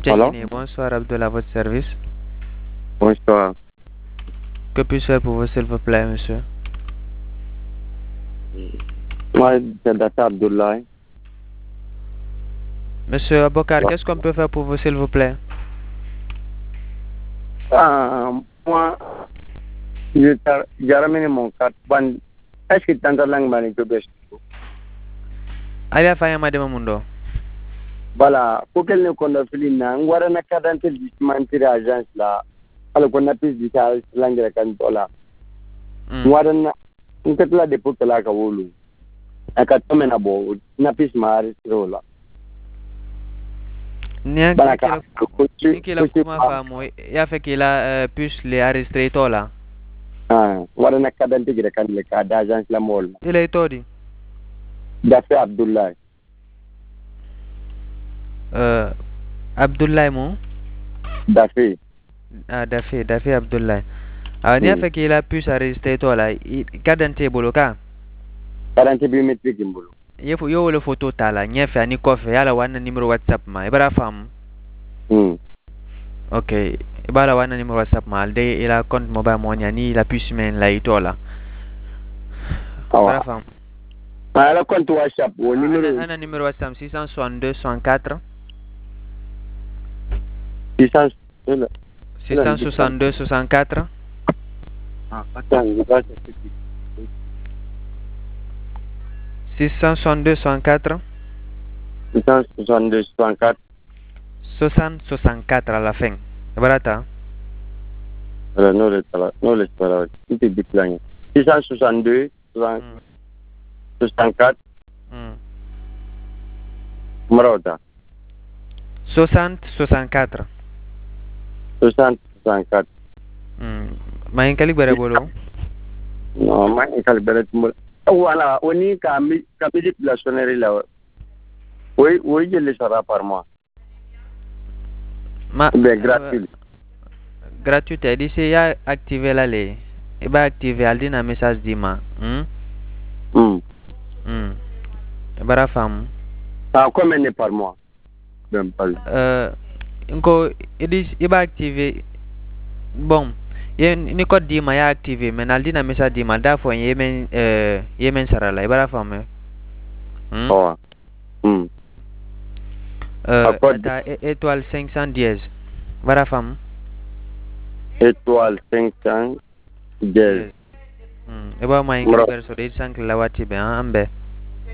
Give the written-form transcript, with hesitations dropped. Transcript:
Alors? Guinée. Bonsoir Abdul à votre service. Bonsoir. Que puis-je faire pour vous s'il vous plaît, monsieur? Moi, c'est Data Abdoulaye. Monsieur Abokar, qu'est-ce qu'on peut faire pour vous s'il vous plaît? Moi, j'ai ramené mon carte. Est-ce que tu entends langue manitobaise? Ali afanya madema mundo. Voilà, pour qu'elle ne connaisse pas l'île, on va faire carte d'identité agence là. Alors qu'on a plus de ça, langue de cantola. On va faire une carte là depuis que la kawulu. A carte comme un abo, na plus mari rola. Nikila kuma famu ya fait qu'il a puisse les arrêter là. On va faire carte d'identité d'agence la mol. Il est todi. Dafé Abdoulaye. Abdoulaye mo? Dafé. Ah, Dafé Abdoulaye. Ah, ni a fait qu'il a puisse arrêter là. Cadente boloka. Cadente biométrique mbolo. Yo le photo tala nyefe ani kofe yala wana numéro WhatsApp ma ibara fam. Ok, ibara wana numéro WhatsApp ma alde ila compte mobile money ni la puce men la itola. Ibara fam. Ah, la compte WhatsApp o numéro. Ana numéro WhatsApp 662 64 662 64. Ah, attends, je vais te 662 64 662 64 64 à la fin. Barata. Non, le spara. Il te dit 662 64 Marota. 60 64. 60 64. Main kali bare bolo. Non, main kali bare tumul. Voilà, on y a musique de la sonnerie là. Oui, je le sera par mois. Ben, gratuit. Gratuit, dit c'est ya activer là les. Et bah activer al dina message dima. Bara fam. Ah, combien est par mois? Ben, pas. Inko, il va activer. Bon. Ni code dima ya activer mais al dina message dima da fo yemen sarala ibara fam. Étoile 510. Bara fam. Étoile 510. Eba main kali bare so de sank lawati be ambe.